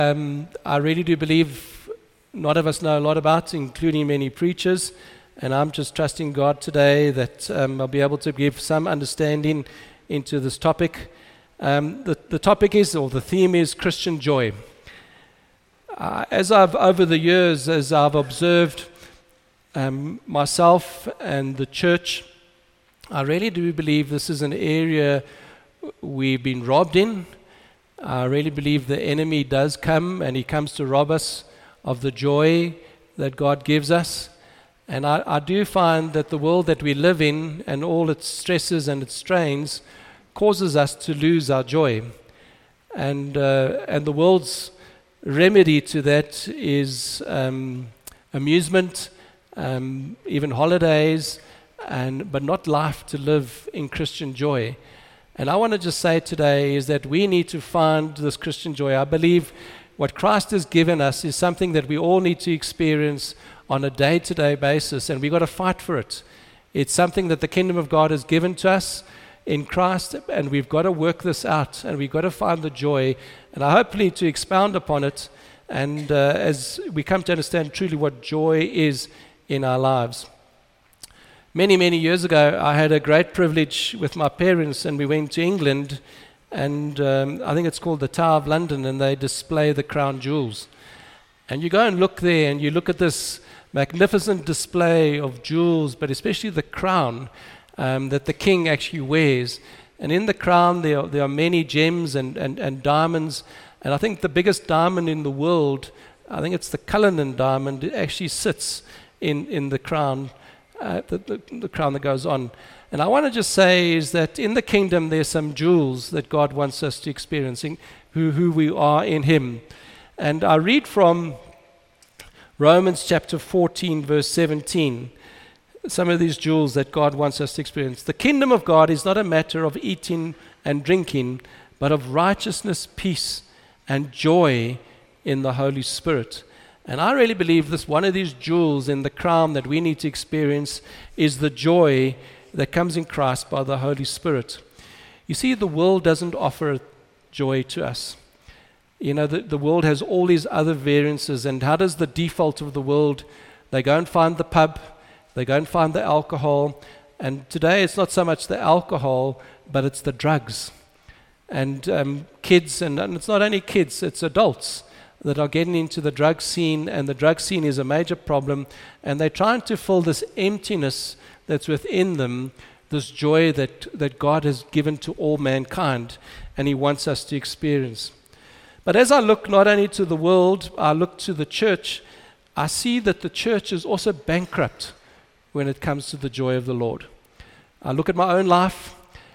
I really do believe not of us know a lot about, including many preachers, and I'm just trusting God today that I'll be able to give some understanding into this topic. The topic is, or the theme is, Christian joy. Over the years, as I've observed myself and the church, I really do believe this is an area we've been robbed in. I really believe the enemy does come, and he comes to rob us of the joy that God gives us. And I do find that the world that we live in and all its stresses and its strains causes us to lose our joy. And the world's remedy to that is amusement, even holidays, but not life to live in Christian joy. And I want to just say today is that we need to find this Christian joy. I believe what Christ has given us is something that we all need to experience on a day-to-day basis, and we've got to fight for it. It's something that the kingdom of God has given to us in Christ, and we've got to work this out, and we've got to find the joy, and I hopefully to expound upon it, and as we come to understand truly what joy is in our lives. Many, many years ago, I had a great privilege with my parents, and we went to England, and I think it's called the Tower of London, and they display the crown jewels. And you go and look there, and you look at this magnificent display of jewels, but especially the crown that the king actually wears. And in the crown, there are many gems and diamonds, and I think the biggest diamond in the world, I think it's the Cullinan diamond, it actually sits in the crown. The crown that goes on. And I want to just say is that in the kingdom there's some jewels that God wants us to experience, who we are in Him. And I read from Romans chapter 14 verse 17, some of these jewels that God wants us to experience. The kingdom of God is not a matter of eating and drinking, but of righteousness, peace, and joy in the Holy Spirit. And I really believe this one of these jewels in the crown that we need to experience is the joy that comes in Christ by the Holy Spirit. You see, the world doesn't offer joy to us. You know, the world has all these other variances, and how does the default of the world? They go and find the pub, they go and find the alcohol, and today it's not so much the alcohol, but it's the drugs. And kids, and it's not only kids, it's adults that are getting into the drug scene, and the drug scene is a major problem, and they're trying to fill this emptiness that's within them, this joy that God has given to all mankind, and He wants us to experience. But as I look not only to the world, I look to the church, I see that the church is also bankrupt when it comes to the joy of the Lord. I look at my own life,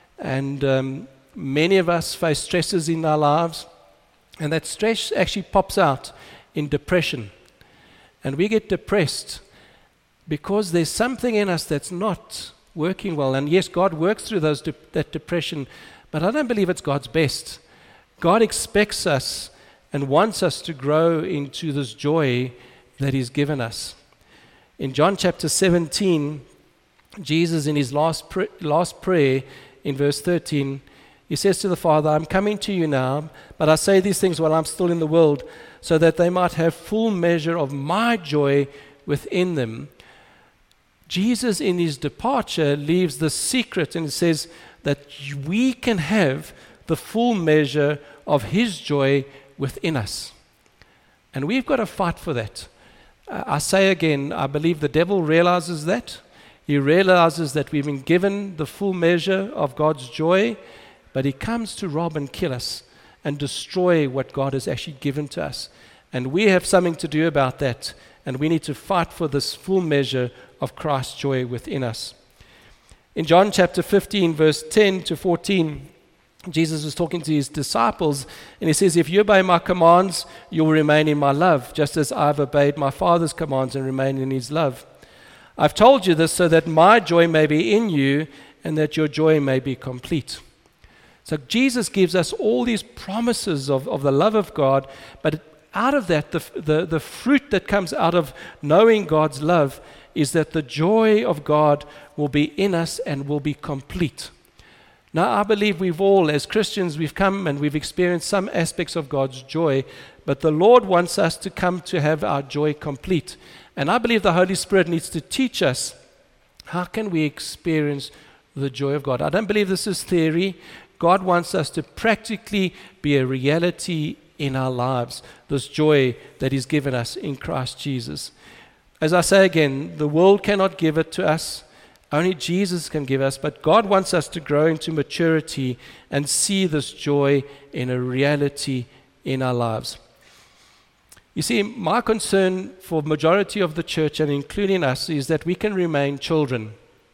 and many of us face stresses in our lives, and that stress actually pops out in depression. And we get depressed because there's something in us that's not working well. And yes, God works through that depression, but I don't believe it's God's best. God expects us and wants us to grow into this joy that He's given us. In John chapter 17, Jesus, in His last prayer, in verse 13, He says to the Father, I'm coming to you now, but I say these things while I'm still in the world, so that they might have full measure of my joy within them. Jesus, in His departure, leaves the secret, and it says that we can have the full measure of His joy within us. And we've got to fight for that. I say again, I believe the devil realizes that. He realizes that we've been given the full measure of God's joy, but he comes to rob and kill us and destroy what God has actually given to us. And we have something to do about that, and we need to fight for this full measure of Christ's joy within us. In John chapter 15, verse 10 to 14, Jesus was talking to His disciples, and He says, if you obey my commands, you will remain in my love, just as I've obeyed my Father's commands and remain in His love. I've told you this so that my joy may be in you, and that your joy may be complete. So Jesus gives us all these promises of the love of God, but out of that, the fruit that comes out of knowing God's love is that the joy of God will be in us and will be complete. Now, I believe we've all, as Christians, we've come and we've experienced some aspects of God's joy, but the Lord wants us to come to have our joy complete. And I believe the Holy Spirit needs to teach us, how can we experience the joy of God? I don't believe this is theory. God wants us to practically be a reality in our lives, this joy that He's given us in Christ Jesus. As I say again, the world cannot give it to us. Only Jesus can give us, but God wants us to grow into maturity and see this joy in a reality in our lives. You see, my concern for the majority of the church, and including us, is that we can remain children.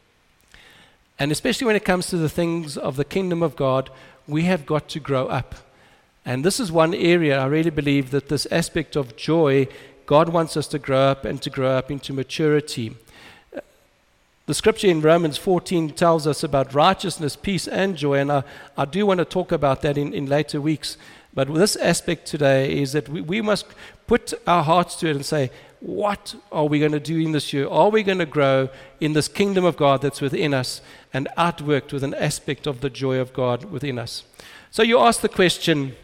And especially when it comes to the things of the kingdom of God, we have got to grow up. And this is one area I really believe that this aspect of joy, God wants us to grow up and to grow up into maturity. The scripture in Romans 14 tells us about righteousness, peace, and joy, and I do want to talk about that in later weeks. But this aspect today is that we must put our hearts to it and say, what are we going to do in this year? Are we going to grow in this kingdom of God that's within us and outworked with an aspect of the joy of God within us? So you ask the question,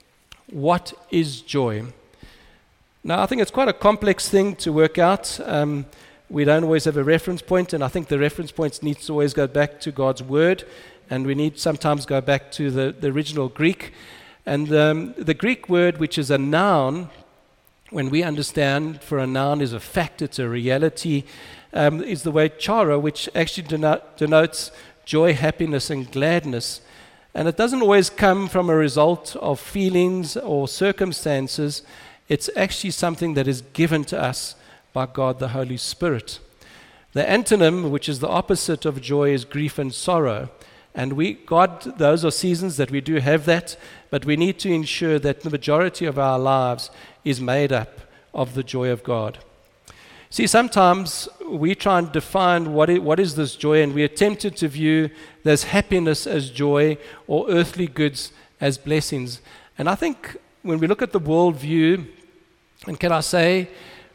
what is joy? Now, I think it's quite a complex thing to work out. We don't always have a reference point, and I think the reference points need to always go back to God's Word, and we need sometimes go back to the original Greek. And the Greek word, which is a noun, when we understand for a noun is a fact, it's a reality, is the word chara, which actually denotes joy, happiness, and gladness. And it doesn't always come from a result of feelings or circumstances. It's actually something that is given to us by God the Holy Spirit. The antonym, which is the opposite of joy, is grief and sorrow. And those are seasons that we do have that, but we need to ensure that the majority of our lives is made up of the joy of God. See, sometimes we try and define what is this joy, and we are tempted to view this happiness as joy or earthly goods as blessings. And I think when we look at the world view, and can I say,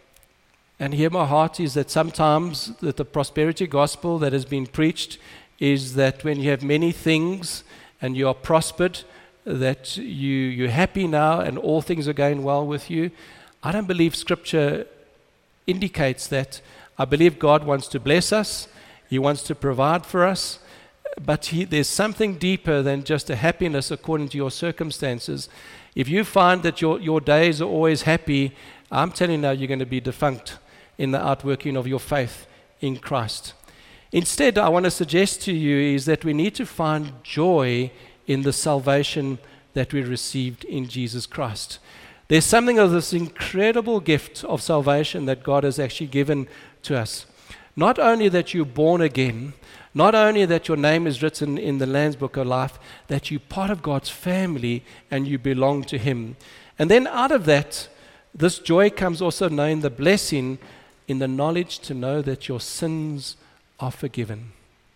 and hear my heart, is that sometimes that the prosperity gospel that has been preached is that when you have many things and you are prospered, that you're happy now and all things are going well with you. I don't believe Scripture indicates that. I believe God wants to bless us. He wants to provide for us. But there's something deeper than just a happiness according to your circumstances. If you find that your days are always happy, I'm telling you now, you're going to be defunct in the outworking of your faith in Christ. Instead, I want to suggest to you is that we need to find joy in the salvation that we received in Jesus Christ. There's something of this incredible gift of salvation that God has actually given to us. Not only that you're born again, not only that your name is written in the Lamb's Book of Life, that you're part of God's family and you belong to Him. And then out of that, this joy comes also knowing the blessing in the knowledge to know that your sins are forgiven.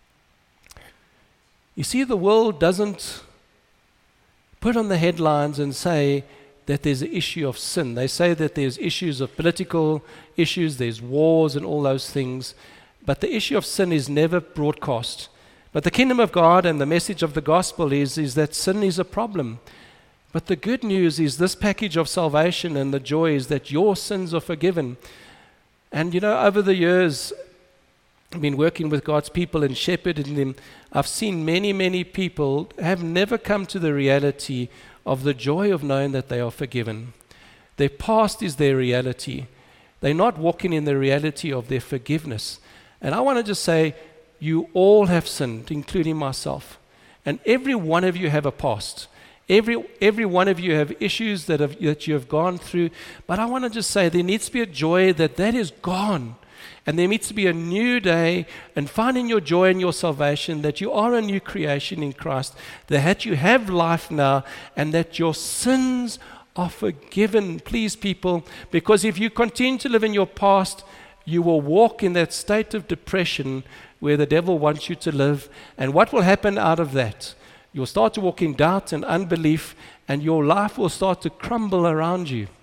You see, the world doesn't put on the headlines and say that there's an issue of sin. They say that there's issues of political issues, there's wars and all those things, but the issue of sin is never broadcast. But the kingdom of God and the message of the gospel is that sin is a problem. But the good news is this package of salvation, and the joy is that your sins are forgiven. And over the years, I've been working with God's people and shepherding them. I've seen many, many people have never come to the reality of the joy of knowing that they are forgiven. Their past is their reality. They're not walking in the reality of their forgiveness. And I want to just say, you all have sinned, including myself. And every one of you have a past. Every one of you have issues that you have gone through. But I want to just say there needs to be a joy that is gone. And there needs to be a new day, and finding your joy in your salvation, that you are a new creation in Christ, that you have life now, and that your sins are forgiven. Please, people, because if you continue to live in your past, you will walk in that state of depression where the devil wants you to live. And what will happen out of that? You'll start to walk in doubt and unbelief, and your life will start to crumble around you.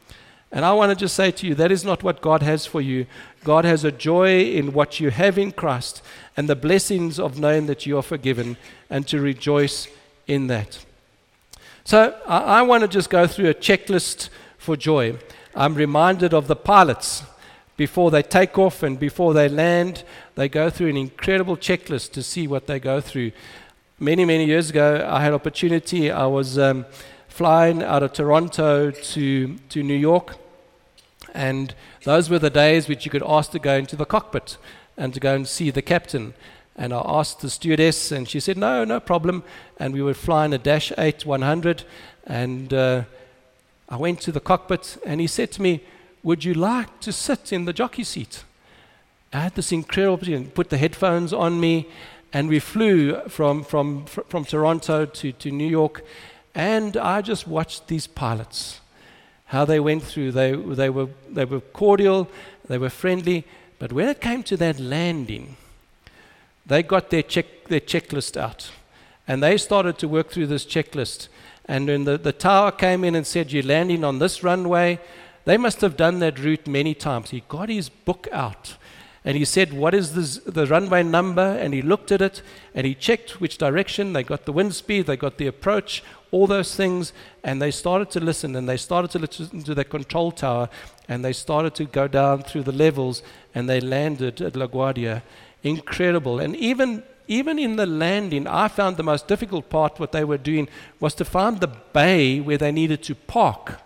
And I want to just say to you, that is not what God has for you. God has a joy in what you have in Christ and the blessings of knowing that you are forgiven, and to rejoice in that. So I want to just go through a checklist for joy. I'm reminded of the pilots. Before they take off and before they land, they go through an incredible checklist to see what they go through. Many, many years ago, I had opportunity. I was flying out of Toronto to New York, and those were the days which you could ask to go into the cockpit and to go and see the captain. And I asked the stewardess, and she said, no problem. And we were flying a Dash 8-100, and I went to the cockpit, and he said to me, "Would you like to sit in the jockey seat?" I had this incredible opportunity, put the headphones on me, and we flew from Toronto to New York, and I just watched these pilots, how they went through. They were cordial, they were friendly, but when it came to that landing, they got their checklist out, and they started to work through this checklist. And when the tower came in and said, "You're landing on this runway," they must have done that route many times. He got his book out, and he said, "What is the runway number?" And he looked at it, and he checked which direction. They got the wind speed, they got the approach, all those things, and they started to listen, and they started to listen to the control tower, and they started to go down through the levels, and they landed at LaGuardia. Incredible. And even in the landing, I found the most difficult part, what they were doing, was to find the bay where they needed to park.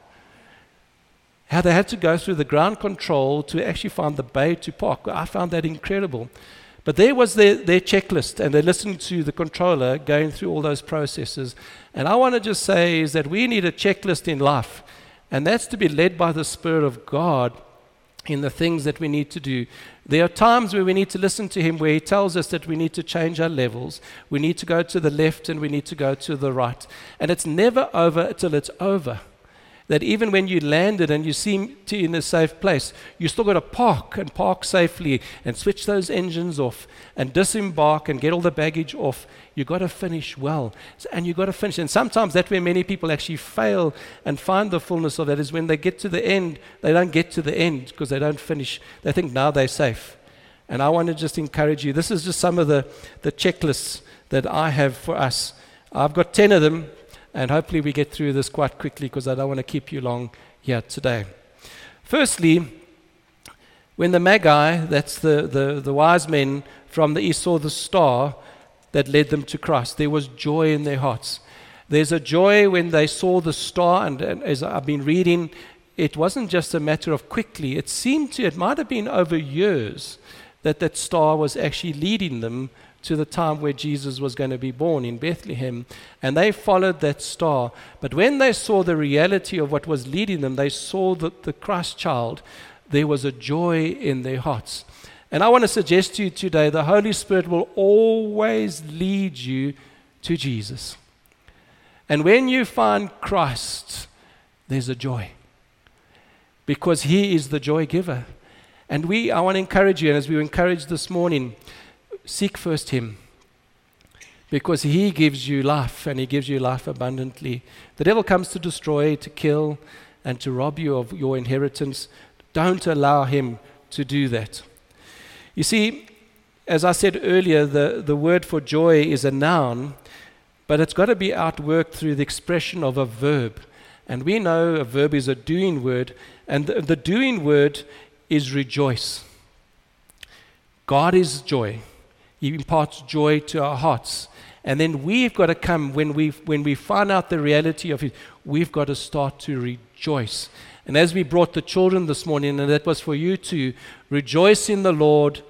How they had to go through the ground control to actually find the bay to park. I found that incredible. But there was their checklist, and they listened to the controller going through all those processes. And I want to just say is that we need a checklist in life, and that's to be led by the Spirit of God in the things that we need to do. There are times where we need to listen to Him, where He tells us that we need to change our levels. We need to go to the left and we need to go to the right. And it's never over till it's over. That even when you landed and you seem to be in a safe place, you still got to park safely and switch those engines off and disembark and get all the baggage off. You got to finish well, and you got to finish. And sometimes that's where many people actually fail and find the fullness of that, is when they get to the end, they don't get to the end because they don't finish. They think now they're safe. And I want to just encourage you. This is just some of the checklists that I have for us. I've got 10 of them. And hopefully we get through this quite quickly, because I don't want to keep you long here today. Firstly, when the Magi, that's the wise men from the east, saw the star that led them to Christ, there was joy in their hearts. There's a joy when they saw the star, and as I've been reading, it wasn't just a matter of quickly. It might have been over years that star was actually leading them to the time where Jesus was going to be born in Bethlehem. And they followed that star. But when they saw the reality of what was leading them, they saw the Christ child, there was a joy in their hearts. And I want to suggest to you today, the Holy Spirit will always lead you to Jesus. And when you find Christ, there's a joy, because He is the joy giver. And I want to encourage you, and as we were encouraged this morning, seek first Him, because He gives you life, and He gives you life abundantly. The devil comes to destroy, to kill, and to rob you of your inheritance. Don't allow him to do that. You see, as I said earlier, the word for joy is a noun, but it's got to be outworked through the expression of a verb. And we know a verb is a doing word, and the doing word is rejoice. God is joy. He imparts joy to our hearts. And then we've got to come, when we find out the reality of it, we've got to start to rejoice. And as we brought the children this morning, and that was for you to rejoice in the Lord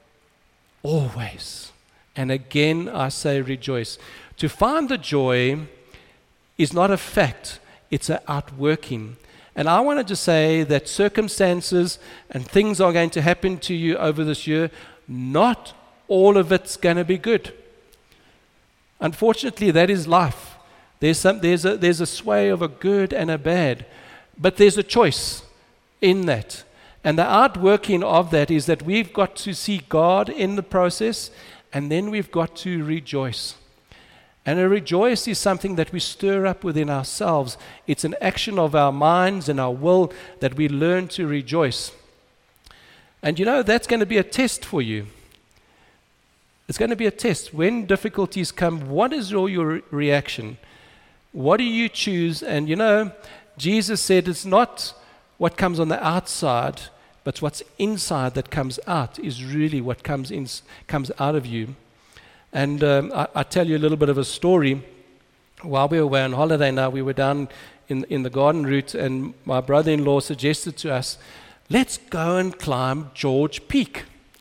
always. And again, I say rejoice. To find the joy is not a fact, it's an outworking. And I want to just say that circumstances and things are going to happen to you over this year. Not all of it's going to be good. Unfortunately, that is life. There's a sway of a good and a bad, but there's a choice in that. And the outworking of that is that we've got to see God in the process, and then we've got to rejoice. And a rejoice is something that we stir up within ourselves. It's an action of our minds and our will that we learn to rejoice. And that's going to be a test for you. It's going to be a test. When difficulties come, what is your reaction? What do you choose? And Jesus said it's not what comes on the outside, but what's inside that comes out is really what comes out of you. And I tell you a little bit of a story. While we were away on holiday now, we were down in the garden route, and my brother-in-law suggested to us, let's go and climb George Peak.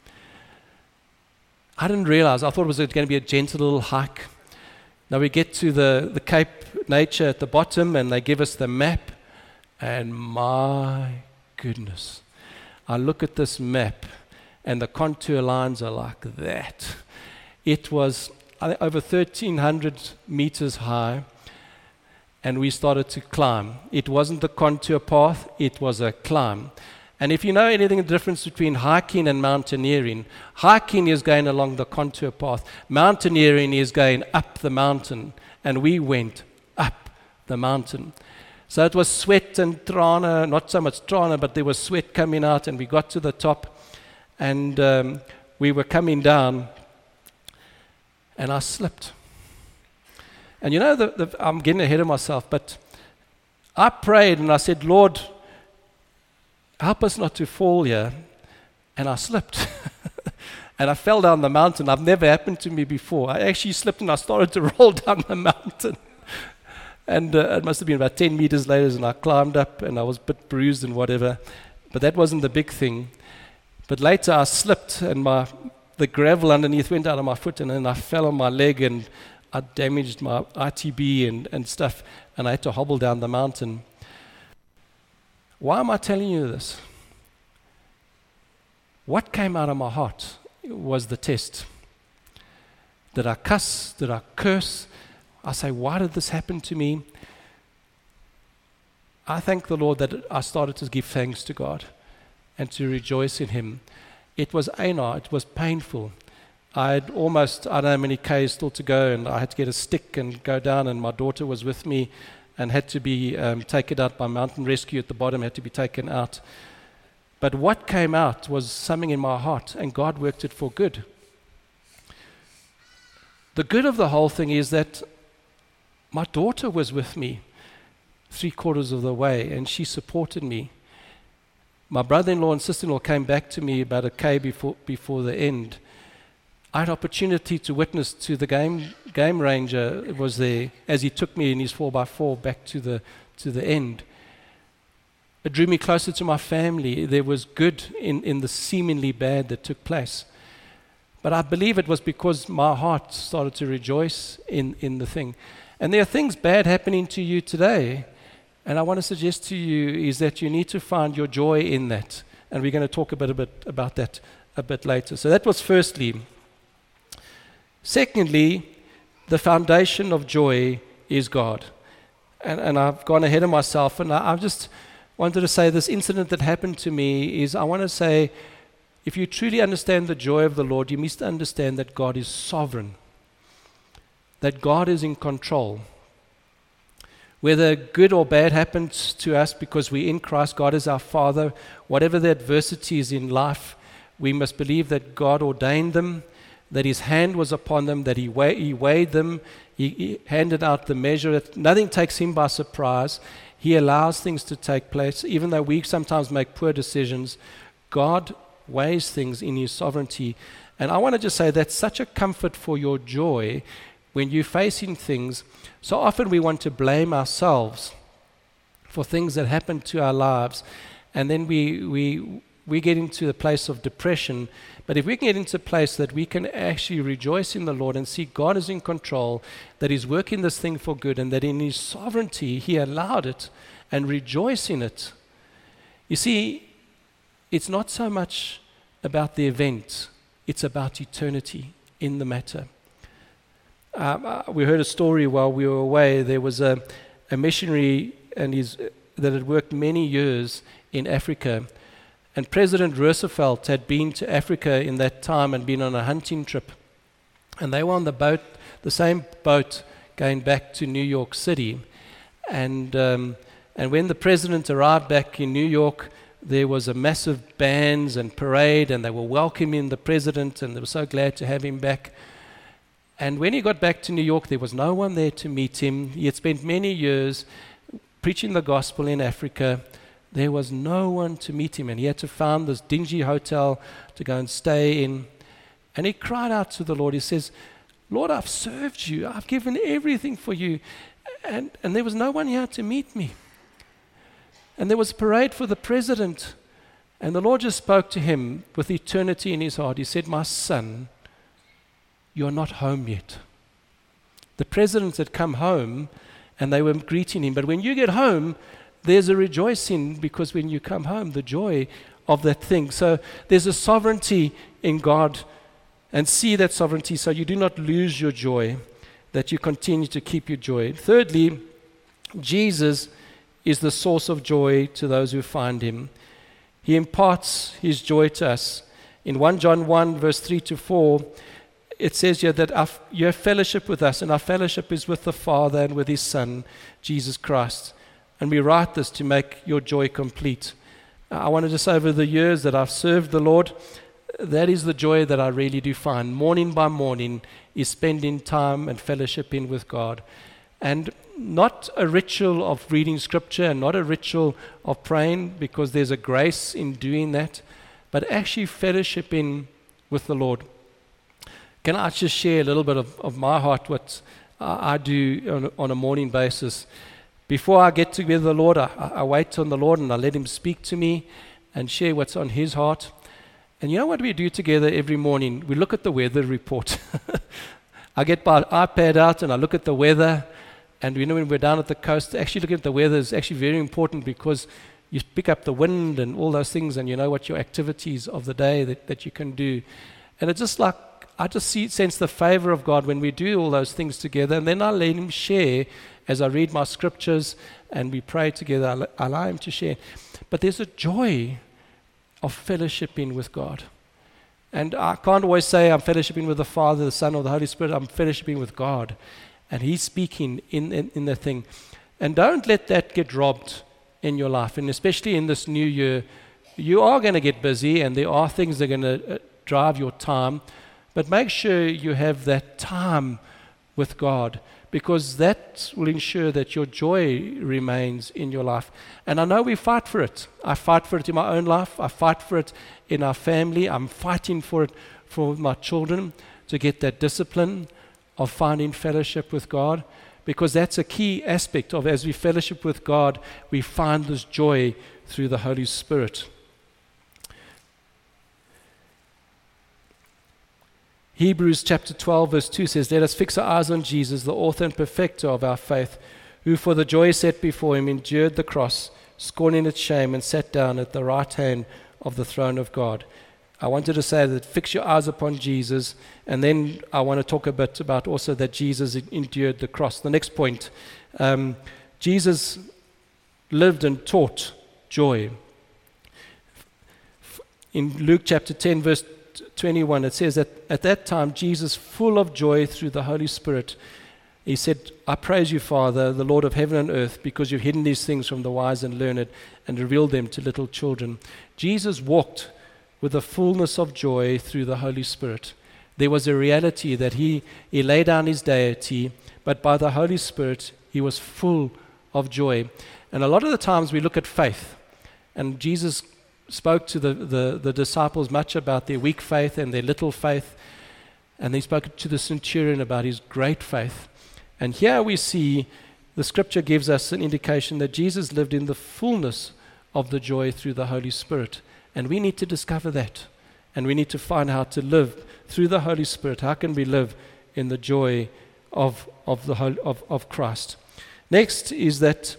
I didn't realize. I thought it was going to be a gentle little hike. Now we get to the Cape Nature at the bottom, and they give us the map. And my goodness, I look at this map, and the contour lines are like that. It was over 1,300 meters high, and we started to climb. It wasn't the contour path, it was a climb. And if you know anything, the difference between hiking and mountaineering, hiking is going along the contour path. Mountaineering is going up the mountain, and we went up the mountain. So it was sweat and trana, not so much trana, but there was sweat coming out, and we got to the top, and we were coming down, and I slipped. And I'm getting ahead of myself, but I prayed and I said, Lord, help us not to fall here. And I slipped. And I fell down the mountain. I've never happened to me before. I actually slipped and I started to roll down the mountain. And it must have been about 10 meters later, and I climbed up, and I was a bit bruised and whatever. But that wasn't the big thing. But later I slipped, and the gravel underneath went out of my foot, and then I fell on my leg, and I damaged my ITB and stuff, and I had to hobble down the mountain. Why am I telling you this? What came out of my heart was the test. Did I cuss? Did I curse? I say, why did this happen to me? I thank the Lord that I started to give thanks to God and to rejoice in Him. It was anar, it was painful. I had almost, I don't know how many Ks still to go, and I had to get a stick and go down, and my daughter was with me and had to be taken out by mountain rescue at the bottom, had to be taken out. But what came out was something in my heart, and God worked it for good. The good of the whole thing is that my daughter was with me 3/4 of the way, and she supported me. My brother-in-law and sister-in-law came back to me about a K before the end. I had opportunity to witness to the game ranger was there as he took me in his 4x4 back to the end. It drew me closer to my family. There was good in the seemingly bad that took place. But I believe it was because my heart started to rejoice in the thing. And there are things bad happening to you today. And I want to suggest to you is that you need to find your joy in that. And we're going to talk a bit about that a bit later. So that was firstly. Secondly, the foundation of joy is God. And I've gone ahead of myself, and I just wanted to say this incident that happened to me is, I want to say, if you truly understand the joy of the Lord, you must understand that God is sovereign, that God is in control. Whether good or bad happens to us because we're in Christ, God is our Father. Whatever the adversities in life, we must believe that God ordained them, that His hand was upon them, that He weighed them, He handed out the measure. That nothing takes Him by surprise. He allows things to take place. Even though we sometimes make poor decisions, God weighs things in His sovereignty. And I want to just say that's such a comfort for your joy when you're facing things. So often we want to blame ourselves for things that happen to our lives, and then we get into the place of depression. But if we can get into a place that we can actually rejoice in the Lord and see God is in control, that He's working this thing for good, and that in His sovereignty He allowed it, and rejoice in it. You see, it's not so much about the event, it's about eternity in the matter. We heard a story while we were away. There was a missionary that had worked many years in Africa. And President Roosevelt had been to Africa in that time and been on a hunting trip. And they were on the boat, the same boat going back to New York City. And when the president arrived back in New York, there was a massive bands and parade, and they were welcoming the president, and they were so glad to have him back. And when he got back to New York, there was no one there to meet him. He had spent many years preaching the gospel in Africa. There was no one to meet him, and he had to find this dingy hotel to go and stay in. And he cried out to the Lord. He says, Lord, I've served you. I've given everything for you. And there was no one here to meet me. And there was a parade for the president. And the Lord just spoke to him with eternity in his heart. He said, my son, you're not home yet. The president had come home, and they were greeting him. But when you get home, there's a rejoicing, because when you come home, the joy of that thing. So there's a sovereignty in God, and see that sovereignty so you do not lose your joy, that you continue to keep your joy. Thirdly, Jesus is the source of joy to those who find him. He imparts his joy to us. In 1 John 1, verse 3 to 4, it says here that you have fellowship with us, and our fellowship is with the Father and with his Son, Jesus Christ. And we write this to make your joy complete. I want to just say, over the years that I've served the Lord, that is the joy that I really do find. Morning by morning is spending time and fellowshipping with God. And not a ritual of reading scripture, and not a ritual of praying, because there's a grace in doing that, but actually fellowshipping with the Lord. Can I just share a little bit of my heart, what I do on a morning basis? Before I get together with the Lord, I wait on the Lord, and I let him speak to me and share what's on his heart. And you know what we do together every morning? We look at the weather report. I get my iPad out and I look at the weather. And you know, when we're down at the coast, actually looking at the weather is actually very important, because you pick up the wind and all those things, and you know what your activities of the day that you can do. And it's just like, I just sense the favor of God when we do all those things together. And then I let him share as I read my scriptures and we pray together. I allow him to share. But there's a joy of fellowshipping with God. And I can't always say I'm fellowshipping with the Father, the Son, or the Holy Spirit. I'm fellowshipping with God. And he's speaking in the thing. And don't let that get robbed in your life. And especially in this new year, you are going to get busy, and there are things that are going to drive your time. But make sure you have that time with God, because that will ensure that your joy remains in your life. And I know we fight for it. I fight for it in my own life. I fight for it in our family. I'm fighting for it for my children, to get that discipline of finding fellowship with God, because that's a key aspect of, as we fellowship with God, we find this joy through the Holy Spirit. Hebrews chapter 12 verse 2 says, let us fix our eyes on Jesus, the author and perfecter of our faith, who for the joy set before him endured the cross, scorning its shame, and sat down at the right hand of the throne of God. I wanted to say that fix your eyes upon Jesus, and then I want to talk a bit about also that Jesus endured the cross. The next point, Jesus lived and taught joy. In Luke chapter 10 verse 21, it says that at that time Jesus, full of joy through the Holy Spirit, he said, I praise you, Father, the Lord of heaven and earth, because you've hidden these things from the wise and learned and revealed them to little children. Jesus walked with the fullness of joy through the Holy Spirit. There was a reality that he laid down his deity, but by the Holy Spirit he was full of joy. And a lot of the times we look at faith, and Jesus spoke to the disciples much about their weak faith and their little faith, and he spoke to the centurion about his great faith. And here we see the scripture gives us an indication that Jesus lived in the fullness of the joy through the Holy Spirit, and we need to discover that, and we need to find how to live through the Holy Spirit. How can we live in the joy of Christ? Next is that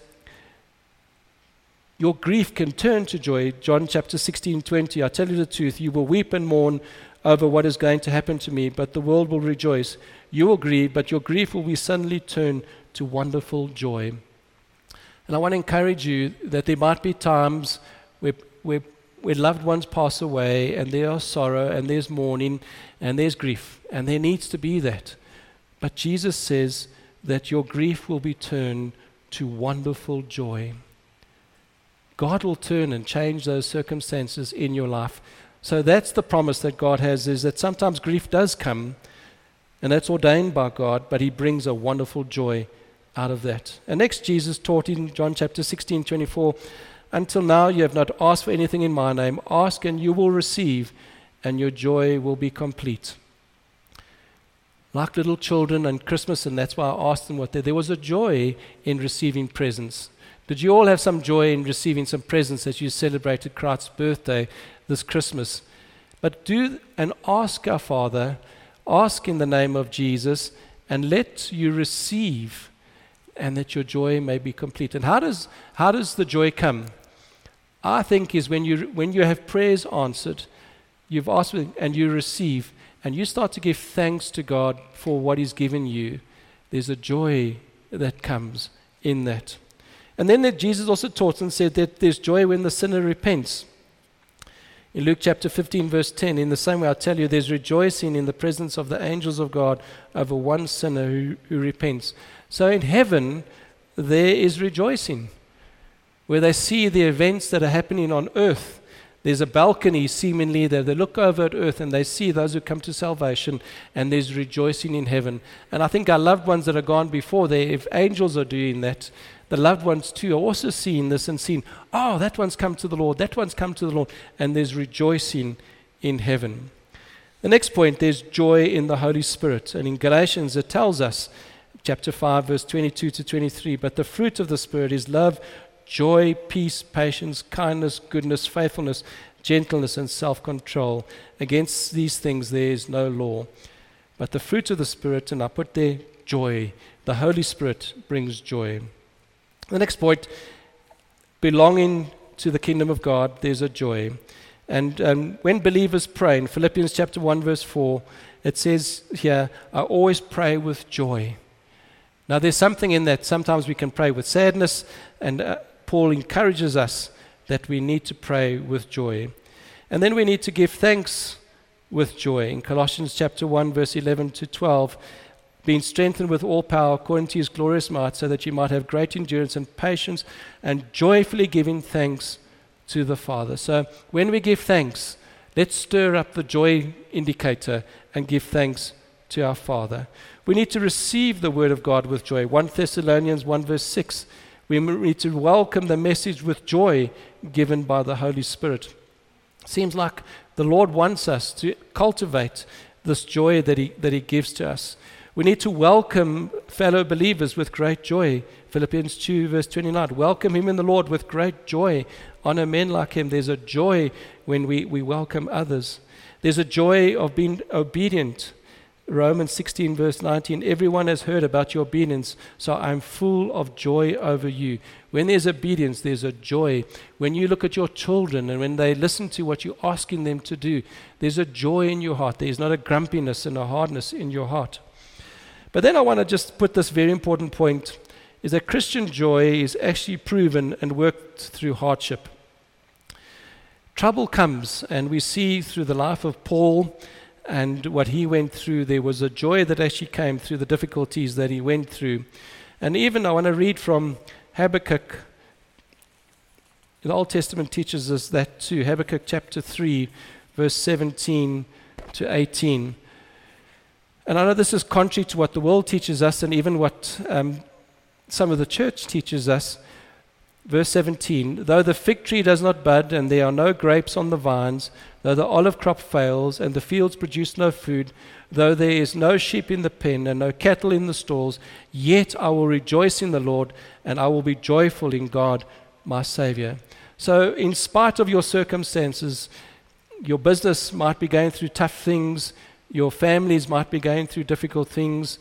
your grief can turn to joy. John chapter 16:20, I tell you the truth, you will weep and mourn over what is going to happen to me, but the world will rejoice. You will grieve, but your grief will be suddenly turned to wonderful joy. And I want to encourage you that there might be times where loved ones pass away, and there is sorrow, and there's mourning, and there's grief, and there needs to be that. But Jesus says that your grief will be turned to wonderful joy. God will turn and change those circumstances in your life. So that's the promise that God has, is that sometimes grief does come, and that's ordained by God, but he brings a wonderful joy out of that. And next, Jesus taught in John chapter 16:24, until now you have not asked for anything in my name. Ask and you will receive, and your joy will be complete. Like little children and Christmas, and that's why I asked them there was a joy in receiving presents. Did you all have some joy in receiving some presents as you celebrated Christ's birthday this Christmas? But do and ask our Father, ask in the name of Jesus, and let you receive, and that your joy may be complete. And how does the joy come? I think is when you have prayers answered, you've asked and you receive, and you start to give thanks to God for what he's given you. There's a joy that comes in that. And then Jesus also taught and said that there's joy when the sinner repents. In Luke chapter 15, verse 10, in the same way I tell you, there's rejoicing in the presence of the angels of God over one sinner who repents. So in heaven, there is rejoicing, where they see the events that are happening on earth. There's a balcony seemingly there. They look over at earth and they see those who come to salvation, and there's rejoicing in heaven. And I think our loved ones that are gone before there, if angels are doing that, the loved ones too are also seeing this and seeing, oh, that one's come to the Lord, that one's come to the Lord, and there's rejoicing in heaven. The next point, there's joy in the Holy Spirit. And in Galatians it tells us, chapter 5, verse 22 to 23, but the fruit of the Spirit is love, joy, peace, patience, kindness, goodness, faithfulness, gentleness, and self-control. Against these things there is no law. But the fruit of the Spirit, and I put there joy. The Holy Spirit brings joy. The next point, belonging to the kingdom of God, there's a joy. And when believers pray, in Philippians chapter 1, verse 4, it says here, I always pray with joy. Now there's something in that. Sometimes we can pray with sadness, and Paul encourages us that we need to pray with joy. And then we need to give thanks with joy. In Colossians chapter 1, verse 11 to 12, being strengthened with all power according to his glorious might, so that you might have great endurance and patience, and joyfully giving thanks to the Father. So when we give thanks, let's stir up the joy indicator and give thanks to our Father. We need to receive the word of God with joy. 1 Thessalonians 1 verse 6, we need to welcome the message with joy given by the Holy Spirit. Seems like the Lord wants us to cultivate this joy that He gives to us. We need to welcome fellow believers with great joy. Philippians 2 verse 29, welcome him in the Lord with great joy. Honor men like him. There's a joy when we welcome others. There's a joy of being obedient. Romans 16 verse 19, everyone has heard about your obedience, so I'm full of joy over you. When there's obedience, there's a joy. When you look at your children and when they listen to what you're asking them to do, there's a joy in your heart. There's not a grumpiness and a hardness in your heart. But then I want to just put this very important point, is that Christian joy is actually proven and worked through hardship. Trouble comes, and we see through the life of Paul and what he went through, there was a joy that actually came through the difficulties that he went through. And even I want to read from Habakkuk. The Old Testament teaches us that too. Habakkuk chapter 3, verse 17 to 18. And I know this is contrary to what the world teaches us and even what some of the church teaches us. Verse 17, though the fig tree does not bud and there are no grapes on the vines, though the olive crop fails and the fields produce no food, though there is no sheep in the pen and no cattle in the stalls, yet I will rejoice in the Lord and I will be joyful in God, my Savior. So in spite of your circumstances, your business might be going through tough things, your families might be going through difficult things,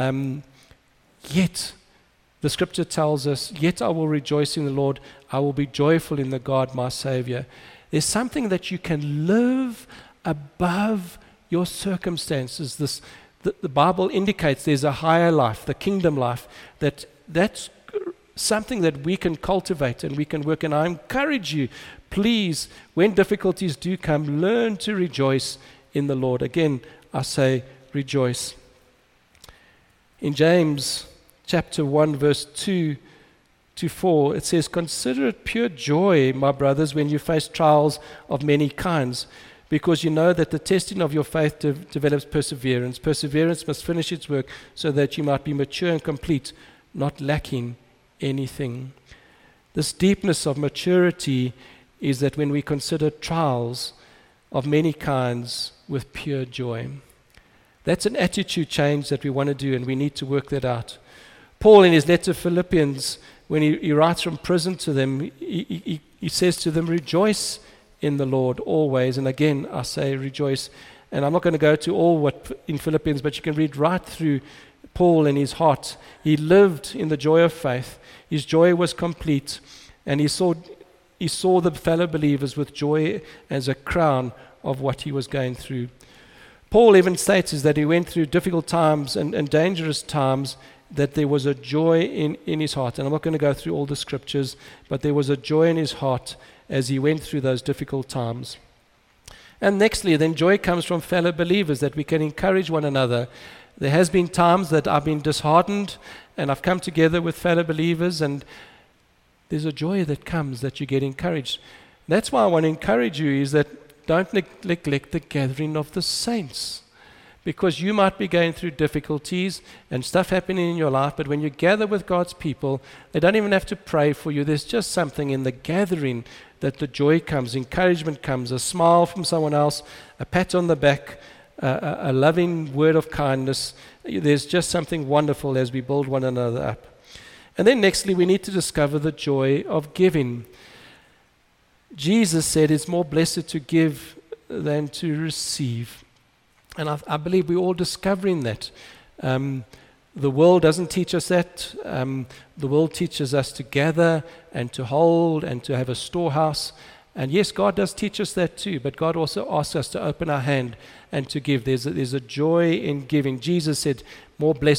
yet the scripture tells us, yet I will rejoice in the Lord, I will be joyful in the God, my Savior. There's something that you can live above your circumstances. The Bible indicates there's a higher life, the kingdom life, that's something that we can cultivate and we can work. And I encourage you, please, when difficulties do come, learn to rejoice in the Lord. Again, I say rejoice. In James chapter 1, verse 2 to 4, it says, "Consider it pure joy, my brothers, when you face trials of many kinds, because you know that the testing of your faith develops perseverance. Perseverance must finish its work so that you might be mature and complete, not lacking anything." This deepness of maturity is that when we consider trials of many kinds with pure joy. That's an attitude change that we want to do, and we need to work that out. Paul, in his letter to Philippians, when he writes from prison to them, he says to them, "Rejoice in the Lord always." And again, I say rejoice. And I'm not going to go to all what in Philippians, but you can read right through Paul and his heart. He lived in the joy of faith. His joy was complete, and he saw the fellow believers with joy as a crown of what he was going through. Paul even states is that he went through difficult times and dangerous times, that there was a joy in his heart. And I'm not going to go through all the scriptures, but there was a joy in his heart as he went through those difficult times. And nextly, then joy comes from fellow believers, that we can encourage one another. There has been times that I've been disheartened, and I've come together with fellow believers, and there's a joy that comes that you get encouraged. That's why I want to encourage you, is that don't neglect the gathering of the saints. Because you might be going through difficulties and stuff happening in your life, but when you gather with God's people, they don't even have to pray for you. There's just something in the gathering that the joy comes, encouragement comes, a smile from someone else, a pat on the back, a loving word of kindness. There's just something wonderful as we build one another up. And then nextly, we need to discover the joy of giving. Jesus said it's more blessed to give than to receive. And I believe we're all discovering that. The world doesn't teach us that. The world teaches us to gather and to hold and to have a storehouse. And yes, God does teach us that too, but God also asks us to open our hand and to give. There's a joy in giving. Jesus said, more blessed